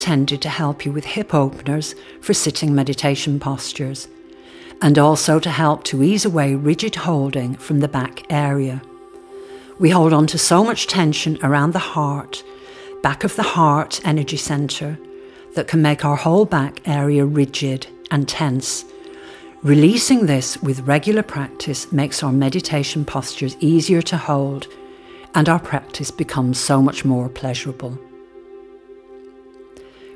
intended to help you with hip openers for sitting meditation postures, and also to help to ease away rigid holding from the back area. We hold on to so much tension around the heart, back of the heart energy centre, that can make our whole back area rigid and tense. Releasing this with regular practice makes our meditation postures easier to hold, and our practice becomes so much more pleasurable.